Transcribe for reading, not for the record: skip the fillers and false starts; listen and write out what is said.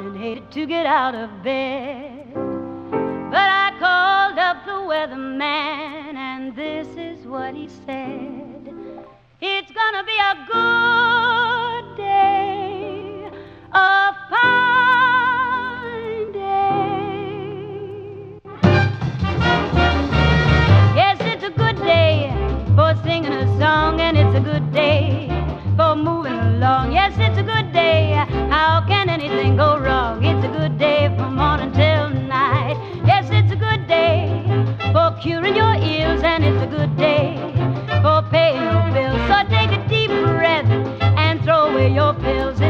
morning, hated to get out of bed. But I called up the weatherman, and this is what he said. It's gonna be a good day, a fine day. Yes, it's a good day for singing a song, and it's a good day for moving along. Yes, it's a good day. How can anything go wrong? It's a good day from morning till night. Yes, it's a good day for curing your ills, and it's a good day for paying your bills. So take a deep breath and throw away your pills.